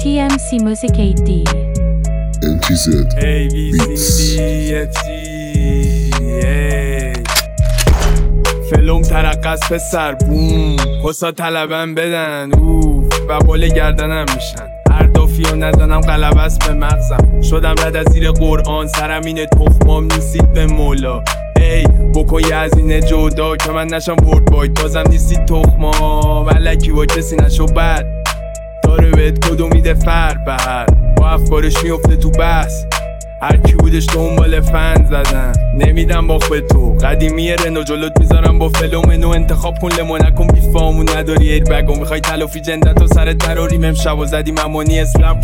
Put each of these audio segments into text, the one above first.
TMC Music 8D NTZ Beats فلوم ترقص پسر بوم حسا طلبم بدن و بال گردنم میشن هر دافیو نزنم قلبس به مغزم شدم رد از زیر قرآن سرم اینه تخمام نیستید به مولا ای بکن یه از اینه جدا که من نشم ورد باید بازم نیستید تخما ولکی با کسی نشو بد داره بهت کدو میده فر به هر با افکارش میفته تو بحث هر کی بودش دنبال فن زدن نمیدم باخ به تو قدیمی رنو جلوت میذارم با فلومنو انتخاب کن لمو نکن بیفامون نداری ایر بگو میخوای تلافی جندت و سرت براریم امشب و زدی ممانی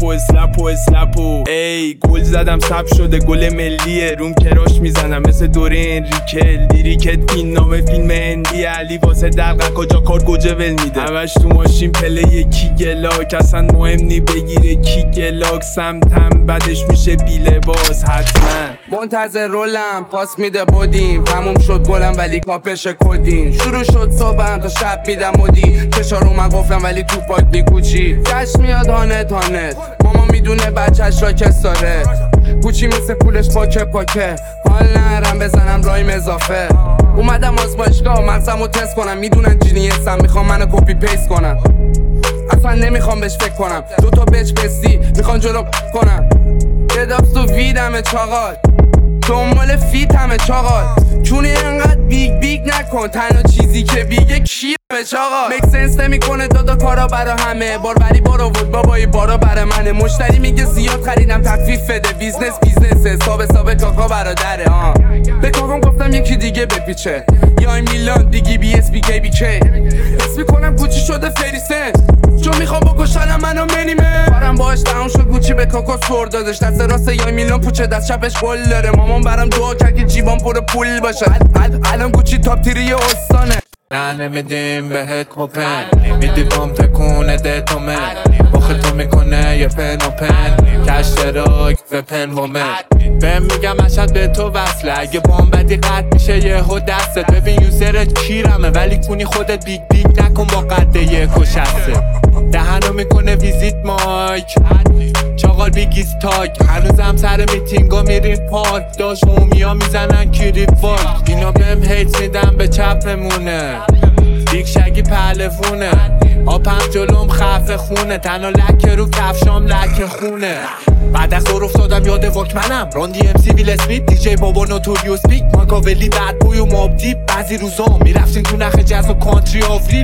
اسلپو ای گل زدم سب شده گل ملیه روم کراش میزنم مثل دوره انریکل دیریکت فیلم نام فیلم هندی علی واسه دلقه کجا کار گوجه ول میده همش تو ماشین پله کی گلاک اصلا مهم نی بگیره کی گلاک سمتم بعدش میشه بیله باز حتما منتظر رولم پاس میده بودیم تموم شد گلم ولی کاپش کدین شروع شد صبحم تا شب میدم مدی چشارو من گفتم ولی تو پاک بیکوچی جشن میاد هانت ماما میدونه بچهش را کس داره کوچی مثل پولش پاکه حال نرم بزنم رایم اضافه اومدم آزمایشگاه مغزمو تست کنم میدونن جینیسم میخوام منو کپی پیست کنم اصلا نمیخوام بهش فکر کنم دوتا بچ بستی میخوان جلو کنم بداست تو ویدمه چاقال دنبال فیتمه چاقال چونی انقدر بیگ نکن تنها چیزی که بیگه کیه چاقال میک سنس نمیکنه دادا کارا برا همه باربری بارا ود بابایی بارا برا منه مشتری میگه زیاد خریدم تخفیف بده بیزنس حساب کاکا برادره به کاکام گفتم یکی دیگه بپیچه یا میلان دیگی بی اس بی کی بی کی حس میکنم کوچی شده فریسن چون میخوام بکشنم منو منیمه برم باش تموم شد گوچی به کاکا سور دادش دست راست یا میلان پوچه دست چپش گل داره مامان برام دعا کرد که جیبام پر پول باشه الان گوچی تاپ تیری استانه نه نمیدیم بهت کوپن میدیوام تکونه دتومن بخه تو میکنه یه پن و پن کشتراک و پن و من بهم میگم اشد به تو وصله اگه بام بدی قد میشه یهو دستت ببین یوزرت کیرمه ولی کنی خودت بیگ نکن با قد یک و شسته دهنو میکنه ویزیت مایک چاقال بیگیز تاک هنوزم سر میتینگا میریم پارک داشت مومیا میزنن کیریب وارک اینا بهم هیت میدن به چپمونه بیگ شگی پهلوونه آپم جلوم خفه خونه تنها لکه رو کفشام لکه خونه بعد از دور افتادم یاد واکمنم راندی ام سی ویل اسمیت دیجی بابا نوتوریوس بیگ ماکاولی بد بوی و ماب دیپ بعضی روزا میرفتیم تو نخ جاز و کانتری آفریل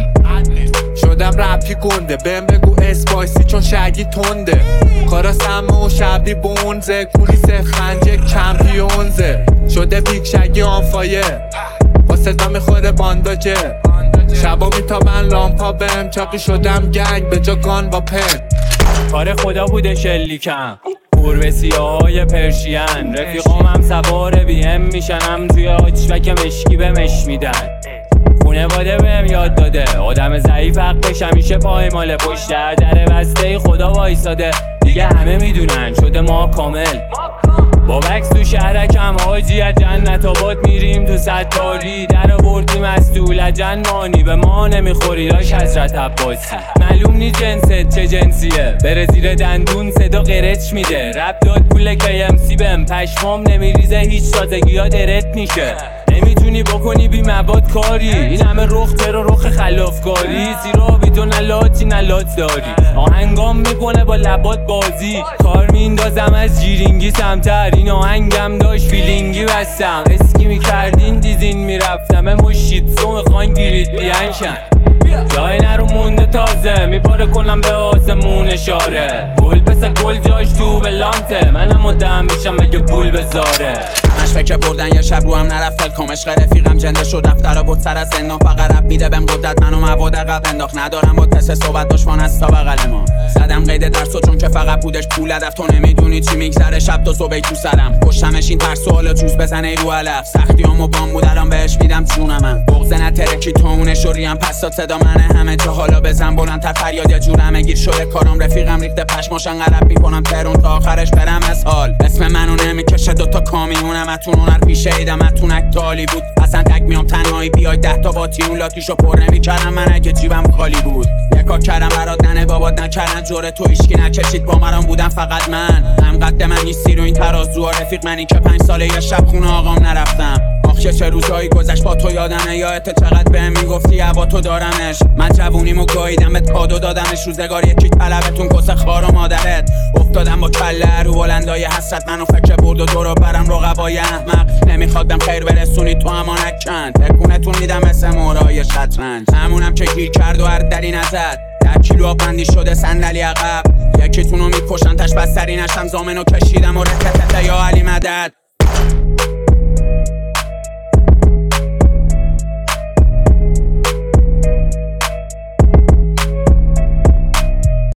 شدم رپی گنده بهم بگو اسپایسی چون شگی تنده کارا سمه و شبی بونزه کولی سفخنجه کمپیونزه شده بیگ شگی آنفایه با صدا میخوره بانداجه شبا میتابن لامپا بهم چاقی شدم گنگ به جا گان با پن کار خدا بوده شلیکم قربه سیاهای پرشین رفیقام هم سوار بیم میشنم توی آتشبک مشکی به مش میدن خونواده بهم یاد داده آدم ضعیف حقش همیشه پایماله پشت در بسته خدا وایساده دیگه همه میدونن شده ما کامل با بکس تو شهرکم حاجی از جنت آباد میریم تو ستاری در بردیم از دولجن مانی به ما نمیخوری داش حضرت عباسی معلوم نی جنست چه جنسیه بره زیر دندون صدا قرچ میده رب داد پول KMC بهم پشمام نمیریزه هیچ تازگی ها درت میشه نمیتونی بکنی بی مواد کاری این همه رخ تر و رخ خلافکاری زیرا بی تو نلاتی نلات داری آهنگام میکنه با لبات بازی کار میندازم از جیرینگی سمتر این آهنگم داشت فیلینگی بستم اسکی میکردین دیزین میرفتم مشید سو میخواین گیرید بیانشن جای نرو مونده تازه میپاره کنم به آسمون اشاره گل پس گل جاش تو بلانته منم مدام میشم اگه پول بذاره همش فکر بردن یه شب رو هم نرفت کام عشق رفیقم جنده شد دفتر بود سر از زندان فقط رب میده بهم قدرت منو مواد قبل انداخت ندارم با تست صحبت دشمن از تا بغل ما زدم قید درسو چون که فقط بودش پول هدف تو نمیدونی چی میگذره شب تا صبح تو سرم پشتمش این ترس سوالات روز بزنه رو علف سختیامو بام بودم بهش میدم چونم بغض نترکی تو اونش ریم پس صدا منه همه جا حالا بزن بلندتر فریاد یه جورمه گیر شده کارم رفیقم ریخته پشماشن غرب میکنم ترون تا آخرش برم از حال اسم منو نمیکشه دوتا کامیونم اتون هنر پیشه ایدم اتونک تالی بود اصلا تک میام تنهایی بیای 10 تا با تیون لاتیشو پر نمیکردم من اگه جیبم خالی بود کار کردم برات ننه بابات نکردن جوره تو هیچکی نکشید با مرام بودم فقط من هم قد من نیستی رو این ترازو رفیق منی که 5 ساله یه شب خونه آقام نرفتم آخه چه روزایی گذشت با تو یادنه یادت چقدر بهم میگفتی هوا تو دارمش من جوونیمو گاییدمت کادو دادمش روزگار یکی طلبتون کس خار و مادرت افتادم با کله رو بلندای حسرت منو فکر برد و دورو برم رقبای احمق نمیخواد بهم خیر برسونی تو اما نکن تکونتون میدم مثل مورای شطرنج همونم که گیر کرد و هر دری نزد 10 کیلو بندی شده صندلی عقب یکیتونو میکشن تش بستری نشم زامنو کشیدم و رکتت یا علی مدد